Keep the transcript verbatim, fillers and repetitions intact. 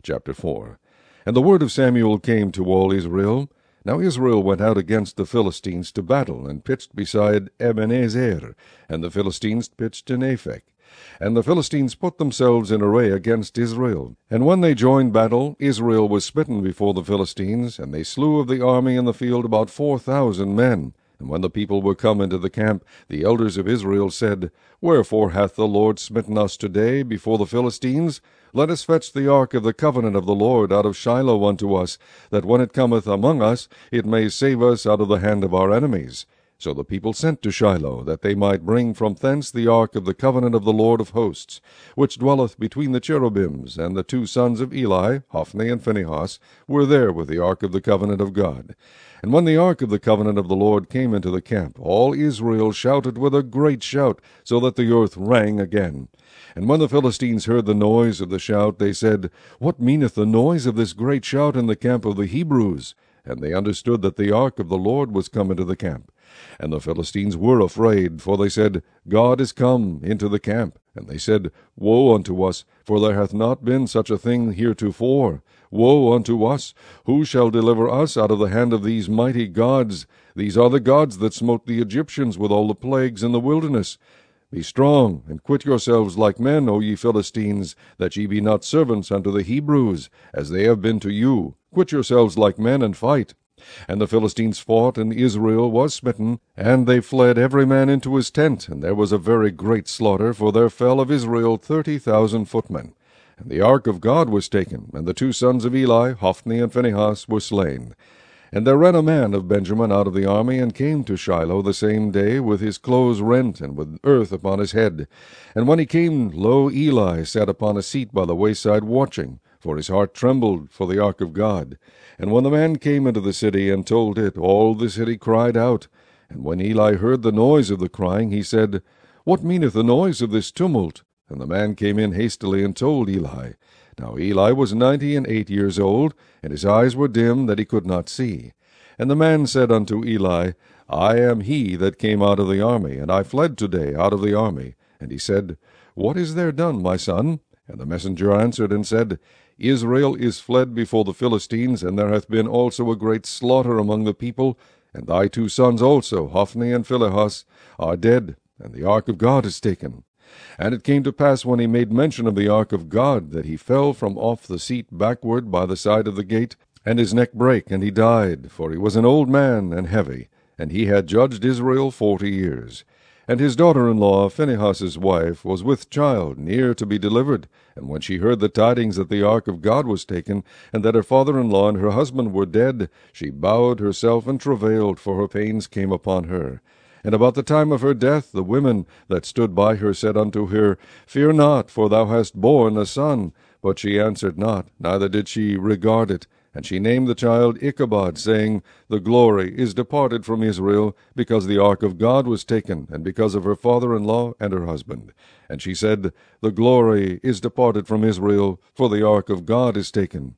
Chapter four. And the word of Samuel came to all Israel. Now Israel went out against the Philistines to battle, and pitched beside Ebenezer, and the Philistines pitched in Aphek. And the Philistines put themselves in array against Israel. And when they joined battle, Israel was smitten before the Philistines, and they slew of the army in the field about four thousand men. And when the people were come into the camp, the elders of Israel said, Wherefore hath the Lord smitten us today before the Philistines? Let us fetch the ark of the covenant of the Lord out of Shiloh unto us, that when it cometh among us, it may save us out of the hand of our enemies. So the people sent to Shiloh, that they might bring from thence the ark of the covenant of the Lord of hosts, which dwelleth between the cherubims, and the two sons of Eli, Hophni and Phinehas, were there with the ark of the covenant of God. And when the ark of the covenant of the Lord came into the camp, all Israel shouted with a great shout, so that the earth rang again. And when the Philistines heard the noise of the shout, they said, What meaneth the noise of this great shout in the camp of the Hebrews? And they understood that the ark of the Lord was come into the camp. And the Philistines were afraid, for they said, God is come into the camp. And they said, Woe unto us, for there hath not been such a thing heretofore. Woe unto us! Who shall deliver us out of the hand of these mighty gods? These are the gods that smote the Egyptians with all the plagues in the wilderness. Be strong, and quit yourselves like men, O ye Philistines, that ye be not servants unto the Hebrews, as they have been to you. Quit yourselves like men, and fight. And the Philistines fought, and Israel was smitten, and they fled every man into his tent, and there was a very great slaughter, for there fell of Israel thirty thousand footmen. And the ark of God was taken, and the two sons of Eli, Hophni and Phinehas, were slain. And there ran a man of Benjamin out of the army, and came to Shiloh the same day, with his clothes rent, and with earth upon his head. And when he came, lo, Eli sat upon a seat by the wayside watching, for his heart trembled for the ark of God. And when the man came into the city, and told it, all the city cried out. And when Eli heard the noise of the crying, he said, What meaneth the noise of this tumult? And the man came in hastily, and told Eli. Now Eli was ninety and eight years old, and his eyes were dim, that he could not see. And the man said unto Eli, I am he that came out of the army, and I fled today out of the army. And he said, What is there done, my son? And the messenger answered and said, Israel is fled before the Philistines, and there hath been also a great slaughter among the people, and thy two sons also, Hophni and Phinehas, are dead, and the ark of God is taken. And it came to pass, when he made mention of the ark of God, that he fell from off the seat backward by the side of the gate, and his neck brake, and he died, for he was an old man and heavy, and he had judged Israel forty years. And his daughter-in-law, Phinehas's wife, was with child, near to be delivered. And when she heard the tidings that the ark of God was taken, and that her father-in-law and her husband were dead, she bowed herself and travailed, for her pains came upon her. And about the time of her death, the women that stood by her said unto her, Fear not, for thou hast borne a son. But she answered not, neither did she regard it. And she named the child Ichabod, saying, The glory is departed from Israel, because the ark of God was taken, and because of her father-in-law and her husband. And she said, The glory is departed from Israel, for the ark of God is taken.